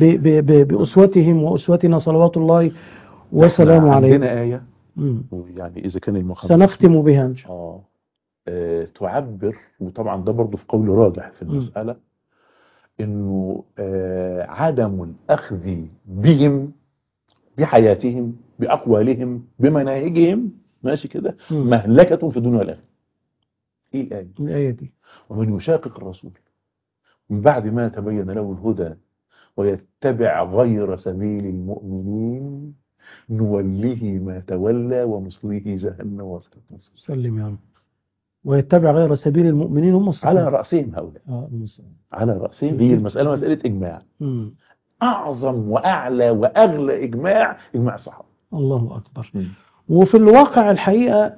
بأسوتهم وأسوتنا صلوات الله وسلامه عليه. عندنا آية يعني إذا كان المخبر سنختم بها إن شاء الله تعبر، وطبعا ده برضو في قول راجح في المسألة، إنه عدم الأخذ بهم بحياتهم بأقوالهم بمناهجهم ماشي كده مهلكة في الدنيا والآخرة. إيه الآية؟ الآية دي ومن يشاقق الرسول من بعد ما تبين له الهدى ويتبع غير سبيل المؤمنين نوله ما تولى ونصليه جهنم وساءت مصيرا. سلم يا رب. ويتبع غير سبيل المؤمنين هم الصحابة على رأسهم هؤلاء. على رأسهم. هي المسألة مسألة إجماع. أعظم وأعلى وأغلى إجماع الصحابة. الله أكبر. وفي الواقع الحقيقة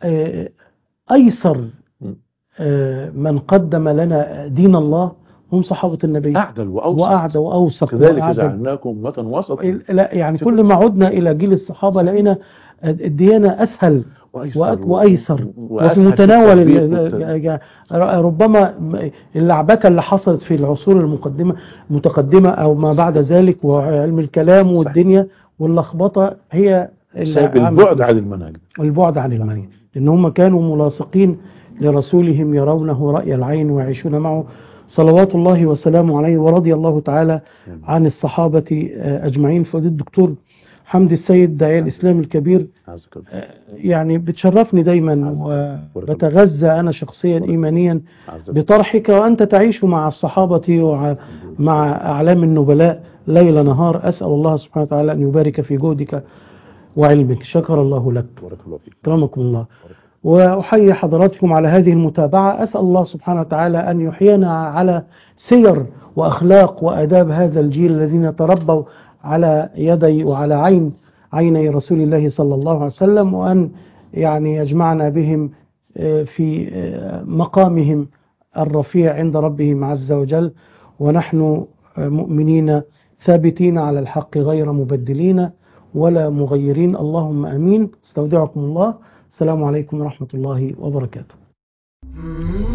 أيسر من قدم لنا دين الله هم صحابة النبي. أعدل وأوسط كذلك جعلناكم أمة وسطا. لا يعني كل ما عدنا إلى جيل الصحابة لقينا الديانة أسهل وأيسر وفي متناول. ربما اللعبكة اللي حصلت في العصور المتقدمة أو ما بعد ذلك وعلم الكلام والدنيا واللخبطة هي البعد عن المنهج. البعد عن المنهج، لأن هم كانوا ملاصقين لرسولهم يرونه رأي العين ويعيشون معه صلوات الله وسلامه عليه. ورضي الله تعالى عن الصحابة أجمعين. فضيلة الدكتور حمدي السيد داعية الإسلام الكبير، يعني بتشرفني دايما وبتغذى أنا شخصيا إيمانيا بطرحك، وأنت تعيش مع الصحابة ومع أعلام النبلاء ليل نهار. أسأل الله سبحانه وتعالى أن يبارك في جهدك وعلمك. شكر الله لك. كرمكم الله. وأحيي حضراتكم على هذه المتابعة. أسأل الله سبحانه وتعالى أن يحيينا على سير وأخلاق وأداب هذا الجيل الذين تربوا على يدي وعلى عيني رسول الله صلى الله عليه وسلم، وأن يعني يجمعنا بهم في مقامهم الرفيع عند ربهم عز وجل، ونحن مؤمنين ثابتين على الحق غير مبدلين ولا مغيرين. اللهم أمين. استودعكم الله. السلام عليكم ورحمة الله وبركاته.